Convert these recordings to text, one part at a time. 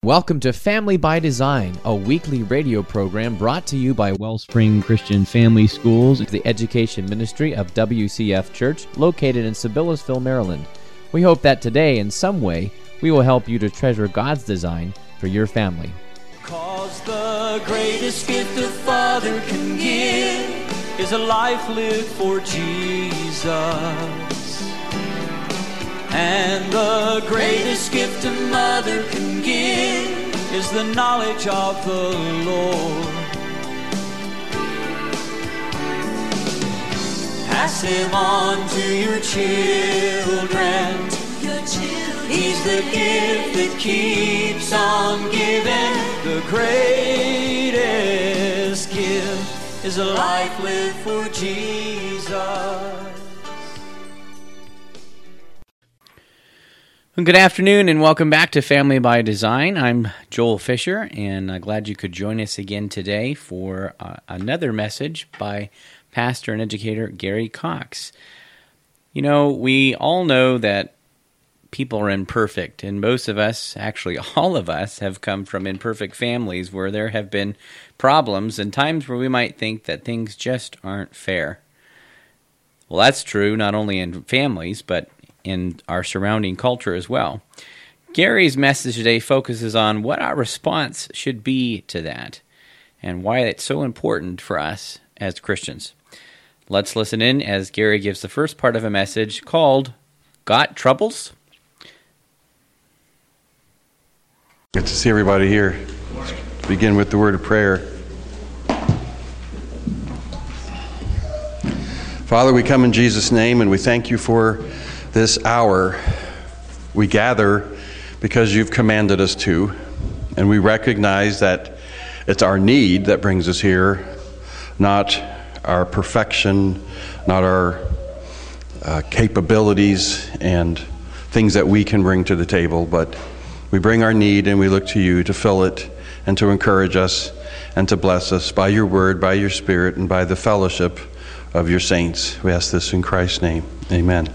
Welcome to Family by Design, a weekly radio program brought to you by Wellspring Christian Family Schools, the education ministry of WCF Church, located in Sibyllesville, Maryland. We hope that today, in some way, we will help you to treasure God's design for your family. 'Cause the greatest gift a father can give is a life lived for Jesus. And the greatest gift a mother can give is the knowledge of the Lord. Pass him on to your children. He's the gift that keeps on giving. The greatest gift is a life lived for Jesus. Good afternoon and welcome back to Family by Design. I'm Joel Fisher, and glad you could join us again today for another message by pastor and educator Gary Cox. You know, we all know that people are imperfect, and most of us, actually all of us, have come from imperfect families where there have been problems and times where we might think that things just aren't fair. Well, that's true not only in families, but in our surrounding culture as well. Gary's message today focuses on what our response should be to that and why it's so important for us as Christians. Let's listen in as Gary gives the first part of a message called Got Troubles? Good to see everybody here. Let's begin with the word of prayer. Father, we come in Jesus' name and we thank you for this hour. We gather because you've commanded us to, and we recognize that it's our need that brings us here, not our perfection, not our capabilities and things that we can bring to the table, but we bring our need and we look to you to fill it and to encourage us and to bless us by your word, by your spirit, and by the fellowship of your saints. We ask this in Christ's name. Amen.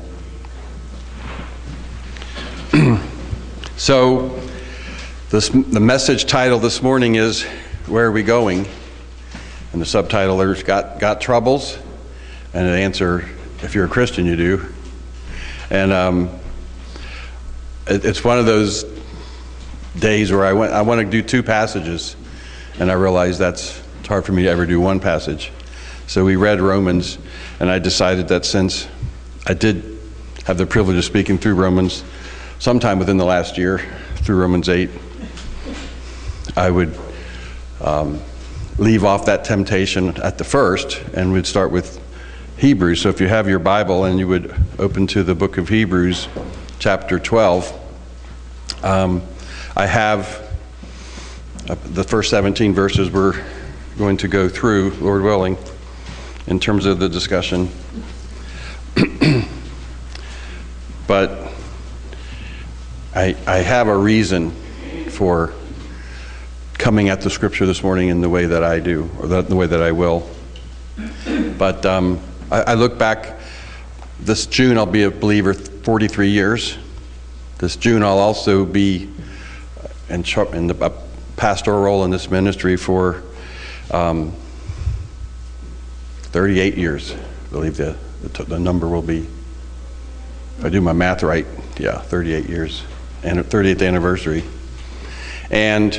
So, the message title this morning is, Where Are We Going? And the subtitle there's Got Troubles? And the answer, if you're a Christian, you do. And it's one of those days where I want to do two passages, and I realized it's hard for me to ever do one passage. So we read Romans, and I decided that since I did have the privilege of speaking through Romans sometime within the last year, through Romans 8, I would leave off that temptation at the first, and we'd start with Hebrews. So if you have your Bible and you would open to the book of Hebrews, chapter 12, I have the first 17 verses we're going to go through, Lord willing, in terms of the discussion. But I have a reason for coming at the scripture this morning in the way that I do, or the way that I will. But I look back, this June I'll be a believer 43 years. This June I'll also be in the pastoral role in this ministry for 38 years. I believe the number will be, if I do my math right, 38 years. And 38th anniversary. And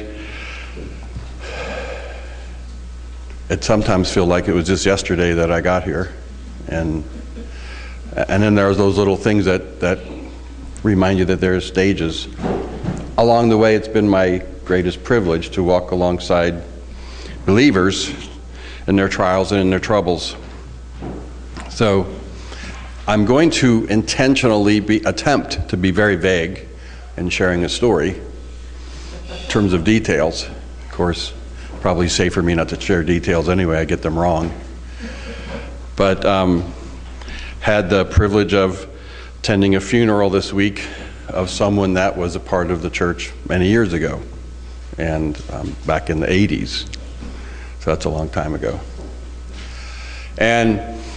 it sometimes feels like it was just yesterday that I got here. And then there's those little things that remind you that there's stages. Along the way, it's been my greatest privilege to walk alongside believers in their trials and in their troubles. So I'm going to intentionally attempt to be very vague in sharing a story in terms of details. Of course, probably safe for me not to share details anyway. I get them wrong. But had the privilege of attending a funeral this week of someone that was a part of the church many years ago, and back in the 80s. So that's a long time ago. And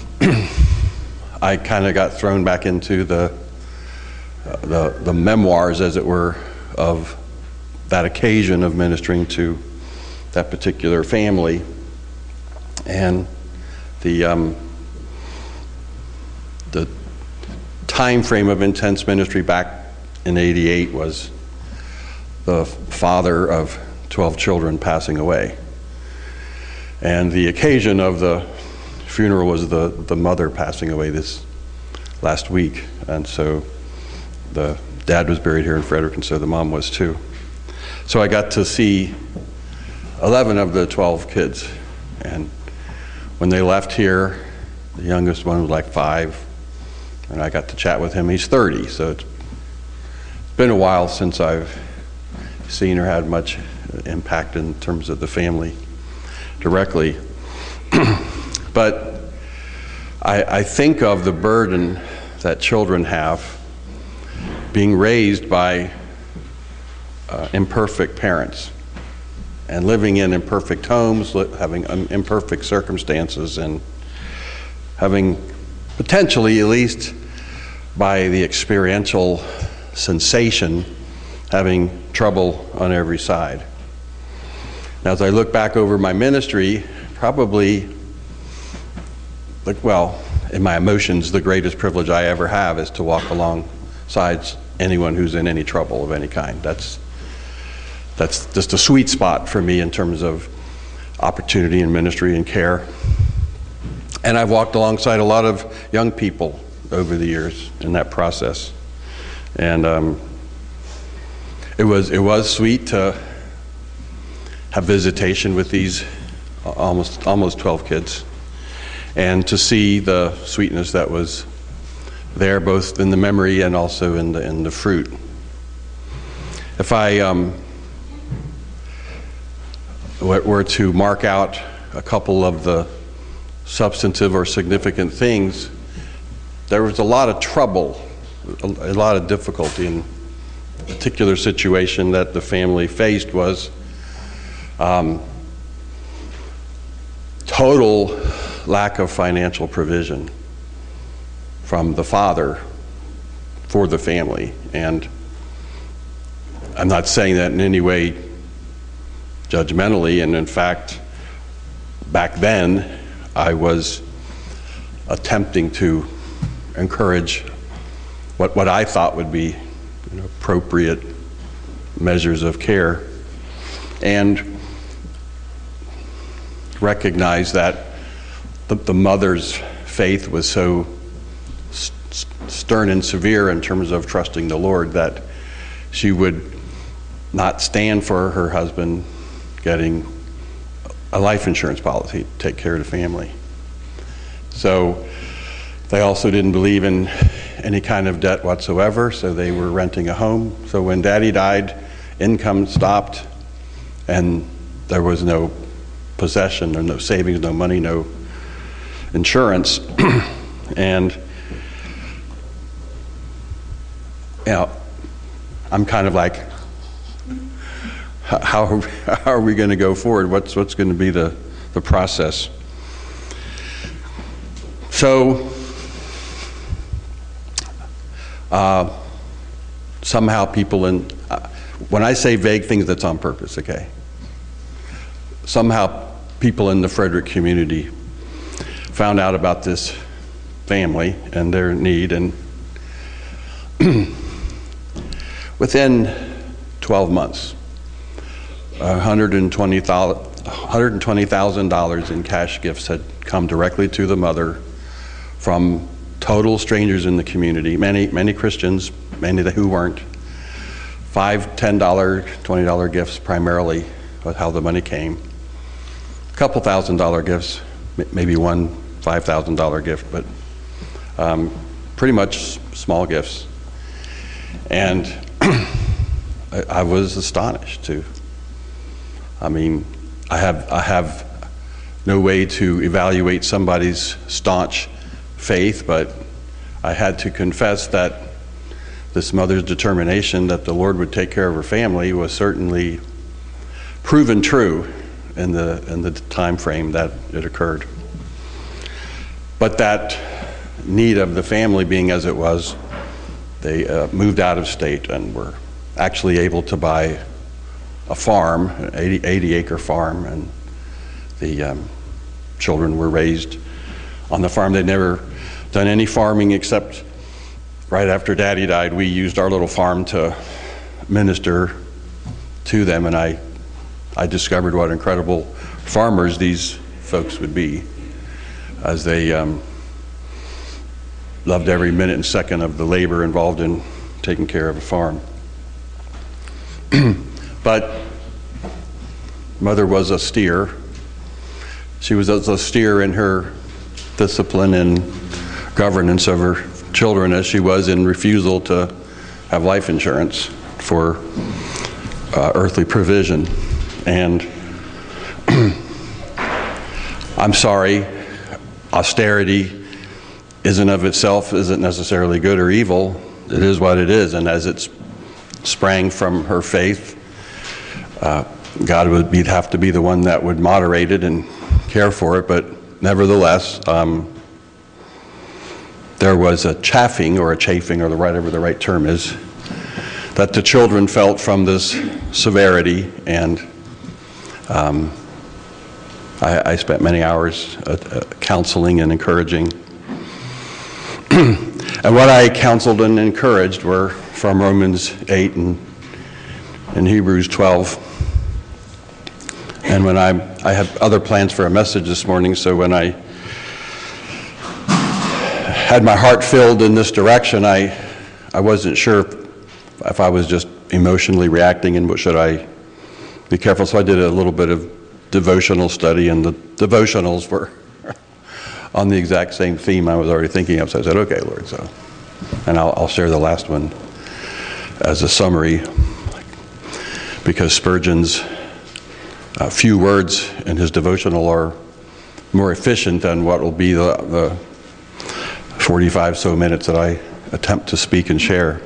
I kind of got thrown back into the memoirs, as it were, of that occasion of ministering to that particular family. And the time frame of intense ministry back in '88 was the father of 12 children passing away. And the occasion of the funeral was the mother passing away this last week. And so the dad was buried here in Frederick, and so the mom was too. So I got to see 11 of the 12 kids. And when they left here, the youngest one was like 5, and I got to chat with him. He's 30, so it's been a while since I've seen or had much impact in terms of the family directly. But I think of the burden that children have being raised by imperfect parents and living in imperfect homes, having imperfect circumstances, and having potentially, at least by the experiential sensation, having trouble on every side. Now, as I look back over my ministry, probably, in my emotions, the greatest privilege I ever have is to walk alongside anyone who's in any trouble of any kind. That's just a sweet spot for me in terms of opportunity and ministry and care. And I've walked alongside a lot of young people over the years in that process. And it was sweet to have visitation with these almost 12 kids, and to see the sweetness that was there, both in the memory and also in the fruit. If I were to mark out a couple of the substantive or significant things, there was a lot of trouble, a lot of difficulty in the particular situation that the family faced was total lack of financial provision from the father for the family. And I'm not saying that in any way judgmentally, and in fact, back then, I was attempting to encourage what I thought would be appropriate measures of care, and recognize that the mother's faith was so stern and severe in terms of trusting the Lord that she would not stand for her husband getting a life insurance policy to take care of the family. So they also didn't believe in any kind of debt whatsoever, so they were renting a home. So when Daddy died, income stopped, and there was no possession, or no savings, no money, no insurance. And I'm kind of like, how are we going to go forward? What's going to be the process? So somehow people when I say vague things, that's on purpose, okay? Somehow people in the Frederick community found out about this family and their need, and within 12 months, $120,000 in cash gifts had come directly to the mother from total strangers in the community, many Christians, many who weren't. $5, $10, $20 gifts primarily was how the money came. A couple $1,000 gifts, maybe one $5,000 gift, but pretty much small gifts. And I was astonished too. I mean, I have no way to evaluate somebody's staunch faith, but I had to confess that this mother's determination that the Lord would take care of her family was certainly proven true in the time frame that it occurred. But that need of the family being as it was, they moved out of state and were actually able to buy a farm, an 80-acre farm, and the children were raised on the farm. They'd never done any farming except right after Daddy died. We used our little farm to minister to them, and I discovered what incredible farmers these folks would be, as they loved every minute and second of the labor involved in taking care of a farm. But Mother was austere. She was as austere in her discipline and governance of her children as she was in refusal to have life insurance for earthly provision. And I'm sorry, austerity isn't necessarily good or evil. It is what it is, and as it sprang from her faith, God would have to be the one that would moderate it and care for it. But nevertheless, there was a chafing or whatever the right term is, that the children felt from this severity, and I spent many hours counseling and encouraging. And what I counseled and encouraged were from Romans 8 and Hebrews 12. And when I had other plans for a message this morning, so when I had my heart filled in this direction, I wasn't sure if I was just emotionally reacting and what should I be careful. So I did a little bit of devotional study, and the devotionals were on the exact same theme I was already thinking of. So I said, okay, Lord, and I'll share the last one as a summary, because Spurgeon's few words in his devotional are more efficient than what will be the 45 so minutes that I attempt to speak and share.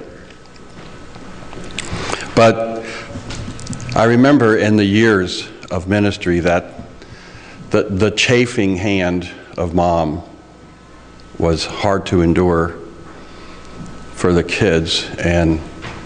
But I remember in the years of ministry that the chafing hand of Mom was hard to endure for the kids, and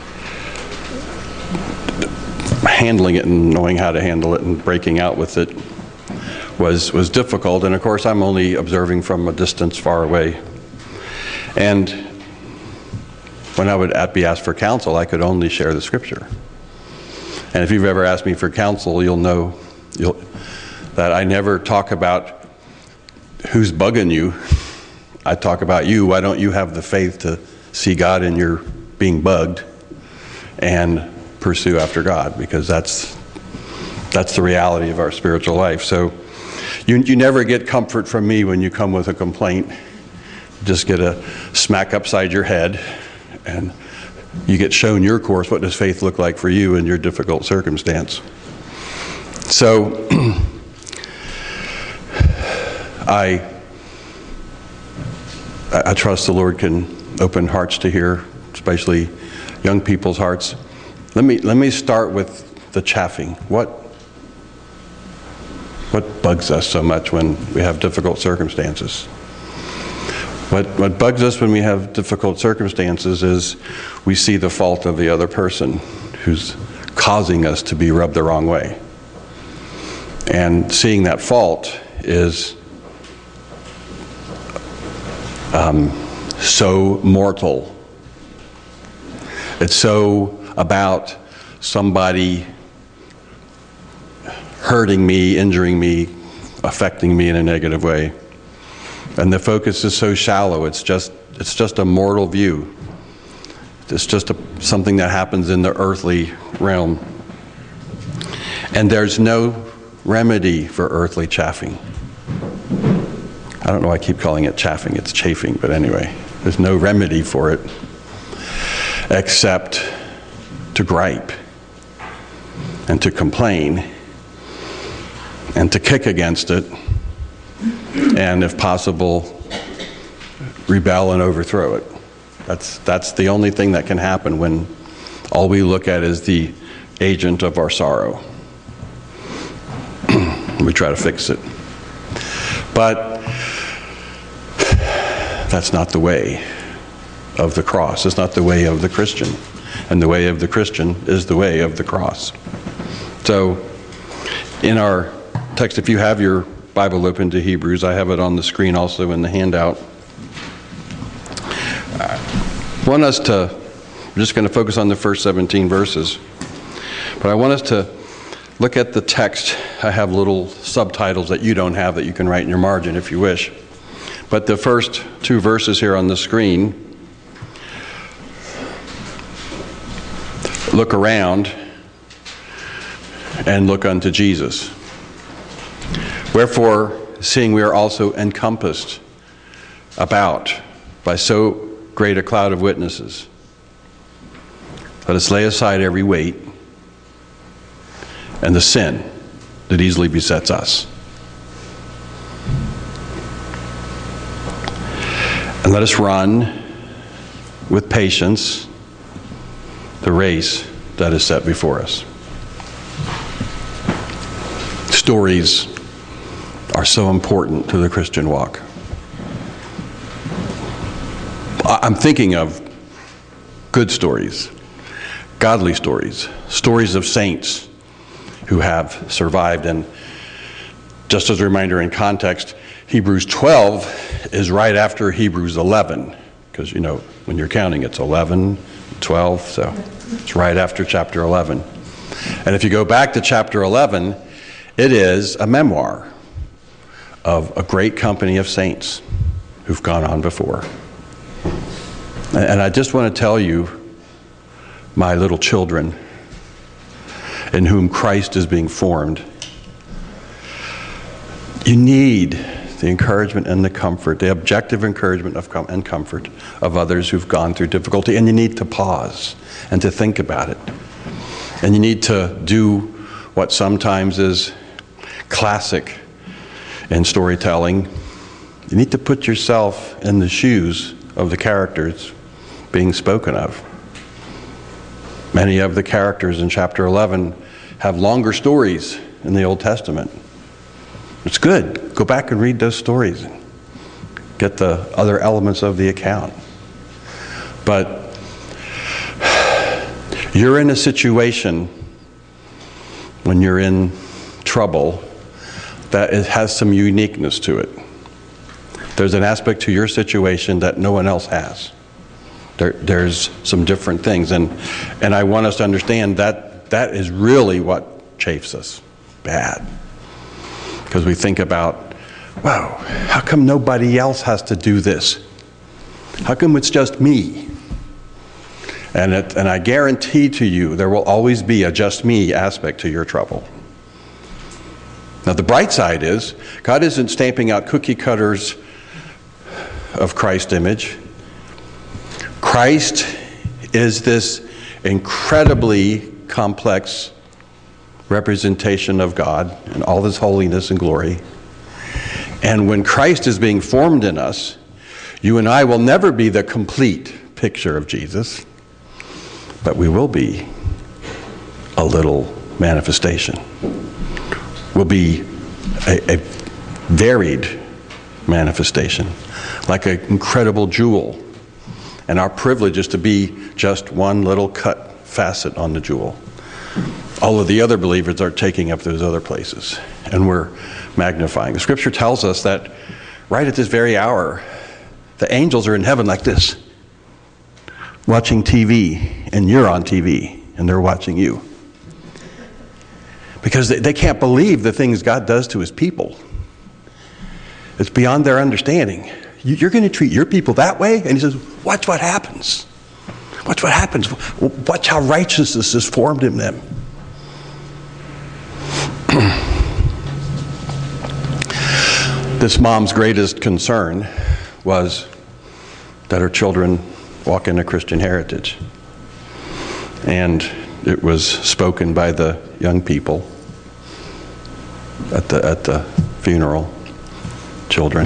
handling it and knowing how to handle it and breaking out with it was difficult. And of course, I'm only observing from a distance far away. And when I would be asked for counsel, I could only share the scripture. And if you've ever asked me for counsel, you'll know that I never talk about who's bugging you. I talk about you. Why don't you have the faith to see God in your being bugged and pursue after God? Because that's the reality of our spiritual life. So you never get comfort from me when you come with a complaint. Just get a smack upside your head, and you get shown your course. What does faith look like for you in your difficult circumstance? So I trust the Lord can open hearts to hear, especially young people's hearts. Let me start with the chafing. What bugs us so much when we have difficult circumstances? What bugs us when we have difficult circumstances is we see the fault of the other person who's causing us to be rubbed the wrong way. And seeing that fault is so mortal. It's so about somebody hurting me, injuring me, affecting me in a negative way. And the focus is so shallow. It's just a mortal view. It's just something that happens in the earthly realm. And there's no remedy for earthly chafing. I don't know why I keep calling it chaffing. It's chafing, but anyway, there's no remedy for it except to gripe and to complain and to kick against it, and if possible, rebel and overthrow it. That's the only thing that can happen when all we look at is the agent of our sorrow. We try to fix it. But that's not the way of the cross. It's not the way of the Christian. And the way of the Christian is the way of the cross. So in our text, if you have your Bible open to Hebrews, I have it on the screen also in the handout. I'm just going to focus on the first 17 verses, but I want us to look at the text. I have little subtitles that you don't have that you can write in your margin if you wish. But the first 2 verses here on the screen, look around and look unto Jesus. Wherefore, seeing we are also encompassed about by so great a cloud of witnesses, let us lay aside every weight and the sin that easily besets us. And let us run with patience the race that is set before us. Stories are so important to the Christian walk. I'm thinking of good stories, godly stories, stories of saints who have survived. And just as a reminder in context, Hebrews 12 is right after Hebrews 11, because, you know, when you're counting, it's 11, 12, so it's right after chapter 11. And if you go back to chapter 11, it is a memoir of a great company of saints who've gone on before. And I just want to tell you, my little children, in whom Christ is being formed, you need the encouragement and the comfort, the objective encouragement and comfort of others who've gone through difficulty. And you need to pause and to think about it. And you need to do what sometimes is classic in storytelling. You need to put yourself in the shoes of the characters being spoken of. Many of the characters in chapter 11 have longer stories in the Old Testament. It's good. Go back and read those stories and get the other elements of the account. But you're in a situation when you're in trouble that it has some uniqueness to it. There's an aspect to your situation that no one else has. There's some different things, and I want us to understand that that is really what chafes us bad. Because we think about, wow, how come nobody else has to do this? How come it's just me? And I guarantee to you, there will always be a just me aspect to your trouble. Now, the bright side is, God isn't stamping out cookie cutters of Christ's image. Christ is this incredibly complex representation of God in all his holiness and glory. And when Christ is being formed in us, you and I will never be the complete picture of Jesus, but we will be a little manifestation. We'll be a varied manifestation, like an incredible jewel. And our privilege is to be just one little cut facet on the jewel. All of the other believers are taking up those other places, and we're magnifying. The scripture tells us that right at this very hour, the angels are in heaven like this, watching TV, and you're on TV, and they're watching you. Because they can't believe the things God does to his people. It's beyond their understanding. You're going to treat your people that way? And he says, watch what happens. Watch what happens. Watch how righteousness is formed in them. This mom's greatest concern was that her children walk in a Christian heritage. And it was spoken by the young people at the funeral, children.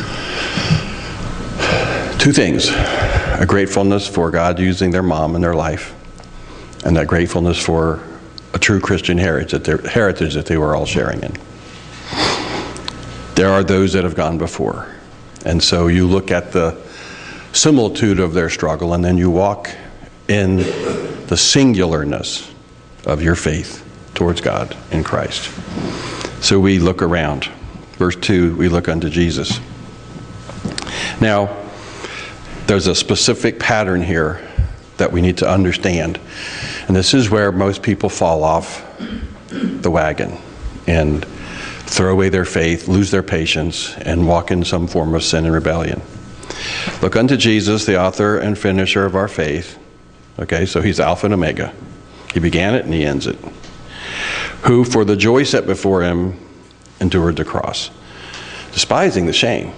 Two things: a gratefulness for God using their mom in their life, and that gratefulness for a true Christian heritage that they were all sharing in. There are those that have gone before, and so you look at the similitude of their struggle, and then you walk in the singularness of your faith towards God in Christ. So we look around. Verse 2, we look unto Jesus. Now, there's a specific pattern here that we need to understand. And this is where most people fall off the wagon and throw away their faith, lose their patience, and walk in some form of sin and rebellion. Look unto Jesus, the author and finisher of our faith. Okay, so he's Alpha and Omega. He began it and he ends it. Who, for the joy set before him, endured the cross, despising the shame,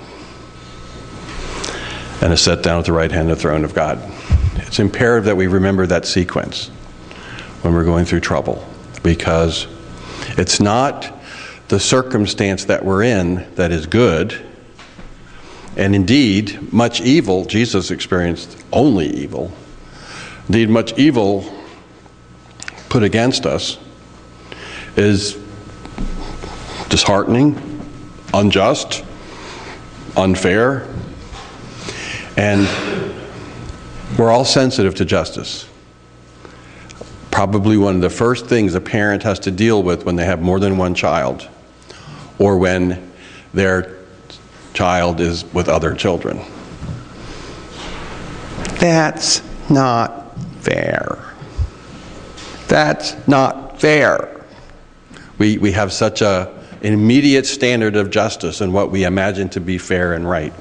and is set down at the right hand of the throne of God. It's imperative that we remember that sequence when we're going through trouble, because it's not the circumstance that we're in that is good. And indeed, much evil, Jesus experienced only evil. Indeed, much evil put against us is disheartening, unjust, unfair, and we're all sensitive to justice. Probably one of the first things a parent has to deal with when they have more than one child, or when their child is with other children. That's not fair. That's not fair. We have such an immediate standard of justice in what we imagine to be fair and right.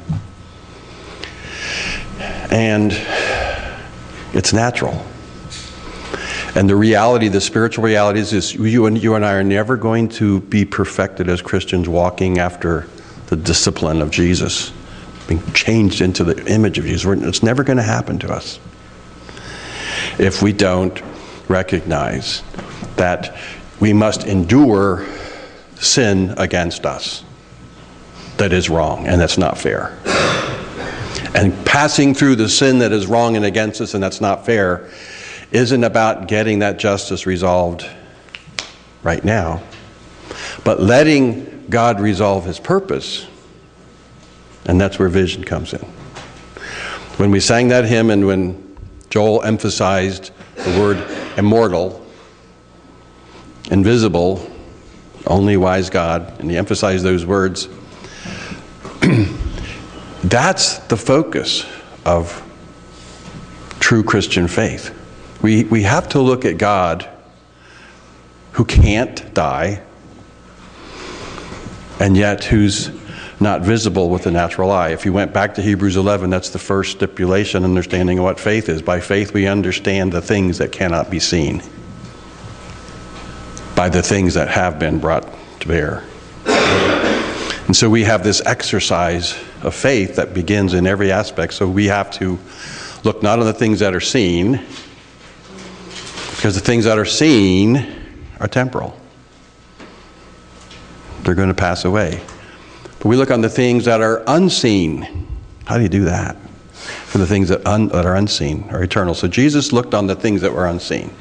And it's natural. And the reality, the spiritual reality is you and I are never going to be perfected as Christians walking after the discipline of Jesus, being changed into the image of Jesus. It's never going to happen to us if we don't recognize that we must endure sin against us that is wrong and that's not fair. And passing through the sin that is wrong and against us and that's not fair isn't about getting that justice resolved right now, but letting God resolve his purpose. And that's where vision comes in. When we sang that hymn and when Joel emphasized the word immortal, invisible, only wise God, and he emphasized those words, that's the focus of true Christian faith. We have to look at God who can't die and yet who's not visible with the natural eye. If you went back to Hebrews 11, that's the first stipulation, understanding of what faith is. By faith we understand the things that cannot be seen by the things that have been brought to bear. And so we have this exercise of faith that begins in every aspect. So we have to look not on the things that are seen, because the things that are seen are temporal. They're going to pass away. But we look on the things that are unseen. How do you do that? For the things that are unseen are eternal. So Jesus looked on the things that were unseen.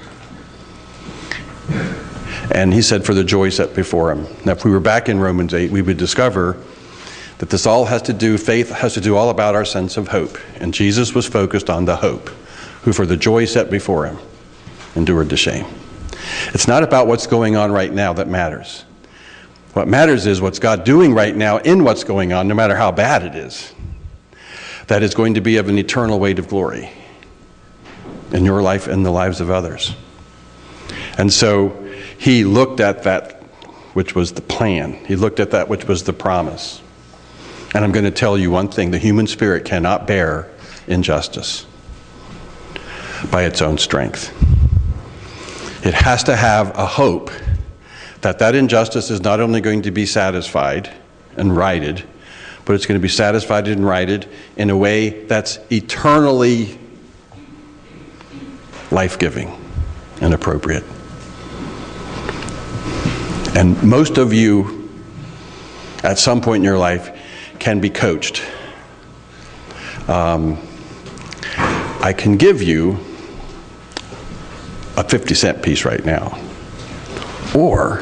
And he said, for the joy set before him. Now, if we were back in Romans 8, we would discover that this all has to do, faith has to do all about our sense of hope. And Jesus was focused on the hope, who for the joy set before him endured the shame. It's not about what's going on right now that matters. What matters is what's God doing right now in what's going on, no matter how bad it is. That is going to be of an eternal weight of glory in your life and the lives of others. And so he looked at that which was the plan. He looked at that which was the promise. And I'm going to tell you one thing. The human spirit cannot bear injustice by its own strength. It has to have a hope that that injustice is not only going to be satisfied and righted, but it's going to be satisfied and righted in a way that's eternally life-giving and appropriate. And most of you, at some point in your life, can be coached. I can give you a 50-cent piece right now. Or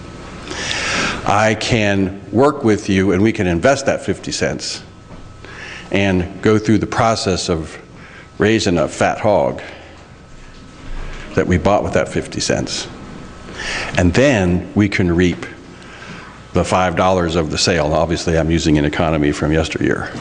I can work with you and we can invest that 50 cents and go through the process of raising a fat hog that we bought with that 50 cents. And then we can reap the $5 of the sale. Now, obviously, I'm using an economy from yesteryear.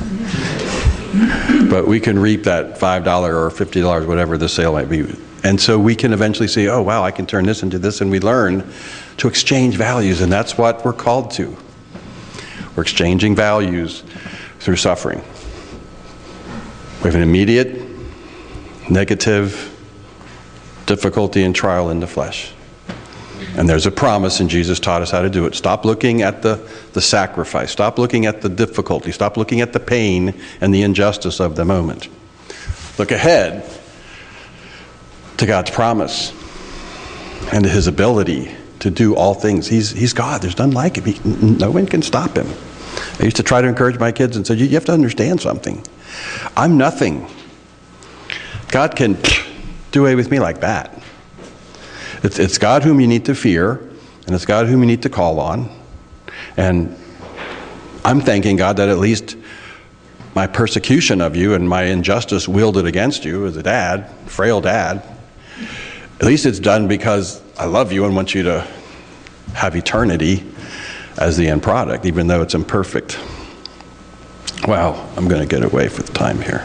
But we can reap that $5 or $50, whatever the sale might be. And so we can eventually say, oh, wow, I can turn this into this. And we learn to exchange values. And that's what we're called to. We're exchanging values through suffering. We have an immediate, negative difficulty and trial in the flesh. And there's a promise, and Jesus taught us how to do it. Stop looking at the sacrifice. Stop looking at the difficulty. Stop looking at the pain and the injustice of the moment. Look ahead to God's promise and to his ability to do all things. He's God. There's none like him. No one can stop him. I used to try to encourage my kids and say, you have to understand something. I'm nothing. God can do away with me like that. It's God whom you need to fear, and it's God whom you need to call on. And I'm thanking God that at least my persecution of you and my injustice wielded against you as a dad, frail dad, at least it's done because I love you and want you to have eternity as the end product, even though it's imperfect. Wow, I'm going to get away with time here.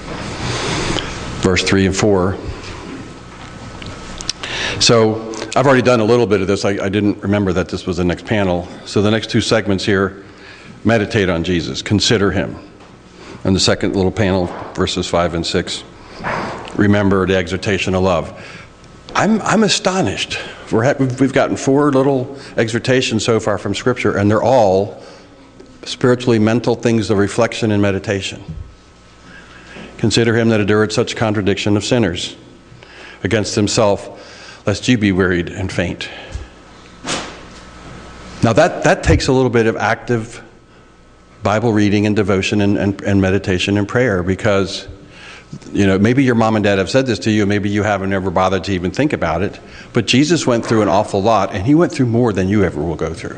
Verse 3 and 4. So I've already done a little bit of this. I didn't remember that this was the next panel. So the next two segments here, meditate on Jesus, consider him. And the second little panel, verses 5 and 6, remember the exhortation of love. I'm astonished. We've gotten 4 little exhortations so far from Scripture, and they're all spiritually mental things of reflection and meditation. Consider him that endured such contradiction of sinners against himself, lest you be wearied and faint. Now that takes a little bit of active Bible reading and devotion and meditation and prayer, because maybe your mom and dad have said this to you, maybe you haven't ever bothered to even think about it, but Jesus went through an awful lot, and he went through more than you ever will go through.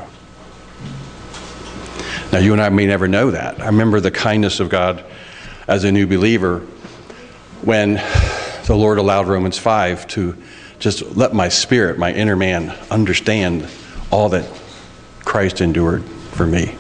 Now you and I may never know that. I remember the kindness of God as a new believer when the Lord allowed Romans 5 to just let my spirit, my inner man, understand all that Christ endured for me.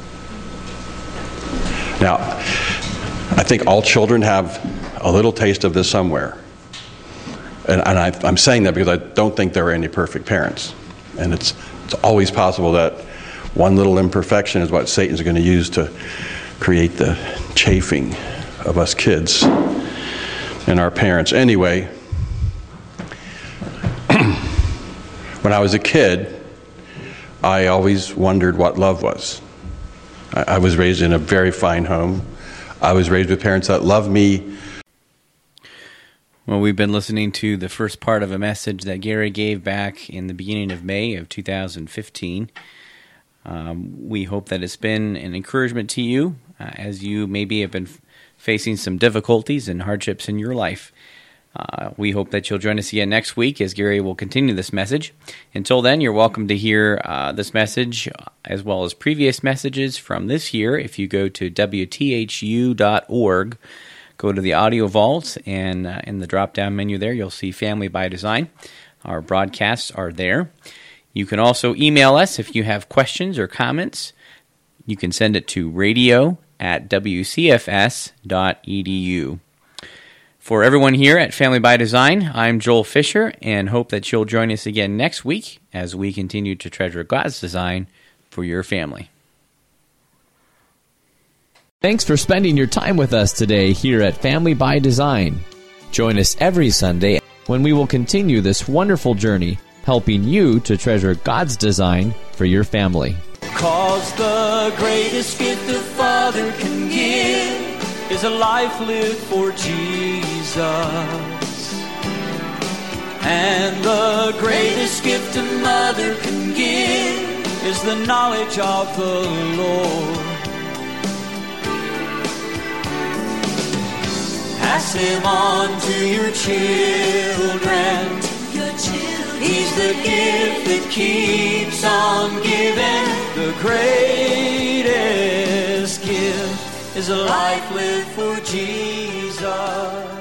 Now, I think all children have a little taste of this somewhere. And I'm saying that because I don't think there are any perfect parents. And it's always possible that one little imperfection is what Satan's going to use to create the chafing of us kids and our parents. Anyway, when I was a kid, I always wondered what love was. I was raised in a very fine home. I was raised with parents that loved me. Well, we've been listening to the first part of a message that Gary gave back in the beginning of May of 2015. We hope that it's been an encouragement to you as you maybe have been facing some difficulties and hardships in your life. We hope that you'll join us again next week as Gary will continue this message. Until then, you're welcome to hear this message as well as previous messages from this year. If you go to WTHU.org, go to the audio vault, and in the drop-down menu there, you'll see Family by Design. Our broadcasts are there. You can also email us if you have questions or comments. You can send it to radio@wcfs.edu. For everyone here at Family by Design, I'm Joel Fisher, and hope that you'll join us again next week as we continue to treasure God's design for your family. Thanks for spending your time with us today here at Family by Design. Join us every Sunday when we will continue this wonderful journey, helping you to treasure God's design for your family. 'Cause the greatest gift a father can give is a life lived for Jesus. And the greatest gift a mother can give is the knowledge of the Lord. Pass him on to your children. He's the gift that keeps on giving. The greatest gift is a life lived for Jesus.